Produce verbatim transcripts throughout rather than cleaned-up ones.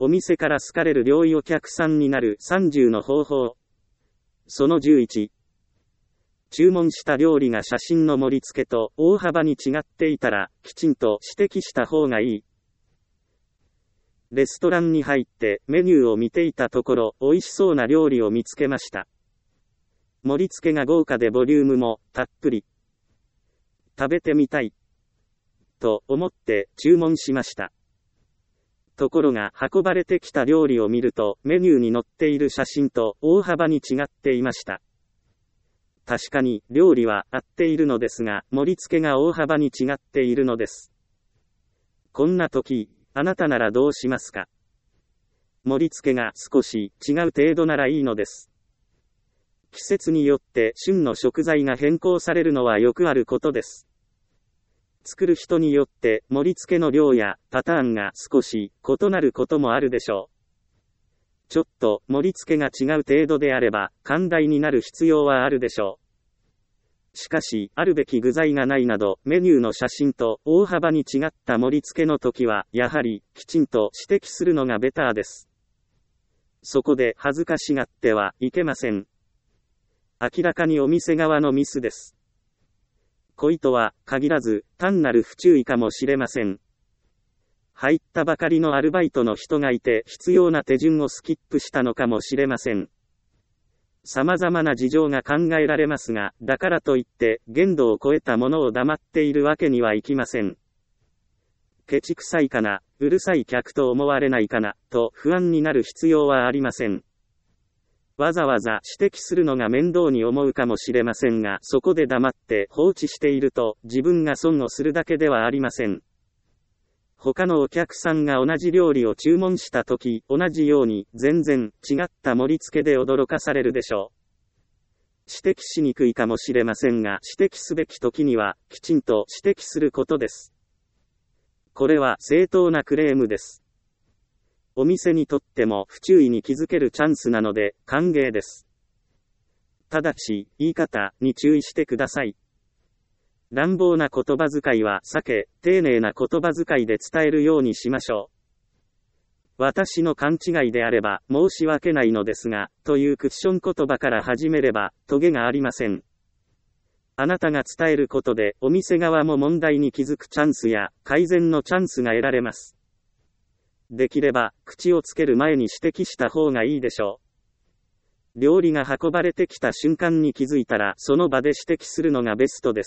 お店から好かれる良いお客さんになるさんじゅうの方法。そのじゅういち。注文した料理が写真の盛り付けと大幅に違っていたら、きちんと指摘した方がいい。レストランに入ってメニューを見ていたところ、美味しそうな料理を見つけました。盛り付けが豪華でボリュームもたっぷり。食べてみたい。と思って注文しました。ところが運ばれてきた料理を見ると、メニューに載っている写真と大幅に違っていました。確かに料理は合っているのですが、盛り付けが大幅に違っているのです。こんな時、あなたならどうしますか？盛り付けが少し違う程度ならいいのです。季節によって旬の食材が変更されるのはよくあることです。作る人によって盛り付けの量やパターンが少し異なることもあるでしょう。ちょっと盛り付けが違う程度であれば寛大になる必要はあるでしょう。しかし、あるべき具材がないなどメニューの写真と大幅に違った盛り付けの時は、やはりきちんと指摘するのがベターです。そこで恥ずかしがってはいけません。明らかにお店側のミスです。故意とは限らず、単なる不注意かもしれません。入ったばかりのアルバイトの人がいて必要な手順をスキップしたのかもしれません。様々な事情が考えられますが、だからといって限度を超えたものを黙っているわけにはいきません。ケチくさいかな、うるさい客と思われないかな、と不安になる必要はありません。わざわざ指摘するのが面倒に思うかもしれませんが、そこで黙って放置していると自分が損をするだけではありません。他のお客さんが同じ料理を注文したとき、同じように全然違った盛り付けで驚かされるでしょう。指摘しにくいかもしれませんが、指摘すべきときにはきちんと指摘することです。これは正当なクレームです。お店にとっても不注意に気づけるチャンスなので歓迎です。ただし、言い方に注意してください。乱暴な言葉遣いは避け、丁寧な言葉遣いで伝えるようにしましょう。私の勘違いであれば申し訳ないのですが、というクッション言葉から始めれば、トゲがありません。あなたが伝えることで、お店側も問題に気づくチャンスや、改善のチャンスが得られます。できれば、口をつける前に指摘した方がいいでしょう。料理が運ばれてきた瞬間に気づいたら、その場で指摘するのがベストです。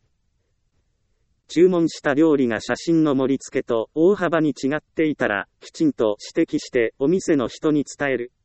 注文した料理が写真の盛り付けと大幅に違っていたら、きちんと指摘してお店の人に伝える。